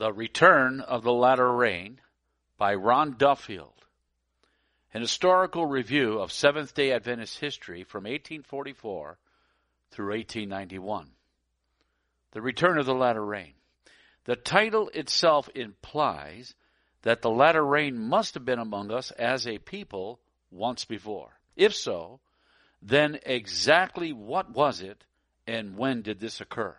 The Return of the Latter Rain by Ron Duffield, an historical review of Seventh-day Adventist history from 1844 through 1891. The Return of the Latter Rain. The title itself implies that the latter rain must have been among us as a people once before. If so, then exactly what was it and when did this occur?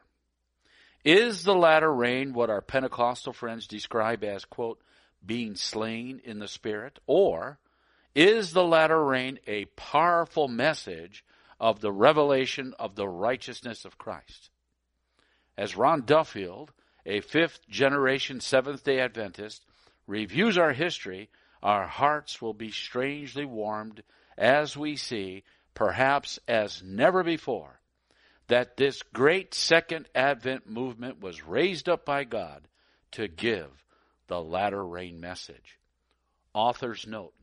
Is the latter rain what our Pentecostal friends describe as, quote, being slain in the Spirit? Or is the latter rain a powerful message of the revelation of the righteousness of Christ? As Ron Duffield, a fifth-generation Seventh-day Adventist, reviews our history, our hearts will be strangely warmed as we see, perhaps as never before, that this great Second Advent movement was raised up by God to give the latter rain message. Author's note.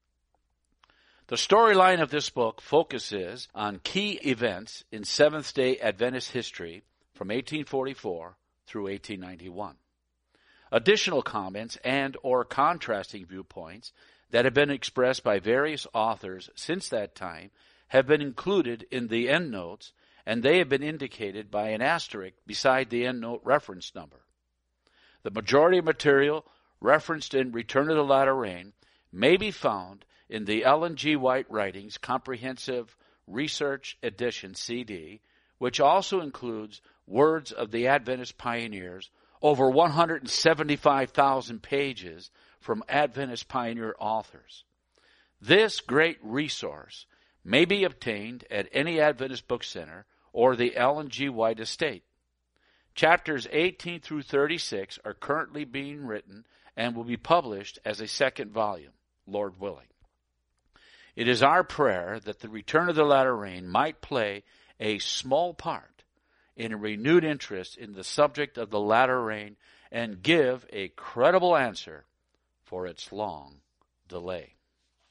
The storyline of this book focuses on key events in Seventh-day Adventist history from 1844 through 1891. Additional comments and or contrasting viewpoints that have been expressed by various authors since that time have been included in the endnotes, and they have been indicated by an asterisk beside the endnote reference number. The majority of material referenced in Return of the Latter Rain may be found in the Ellen G. White Writings Comprehensive Research Edition CD, which also includes Words of the Adventist Pioneers, over 175,000 pages from Adventist pioneer authors. This great resource may be obtained at any Adventist book center or the Ellen G. White estate. Chapters 18 through 36 are currently being written and will be published as a second volume, Lord willing. It is our prayer that the Return of the Latter Rain might play a small part in a renewed interest in the subject of the latter rain and give a credible answer for its long delay.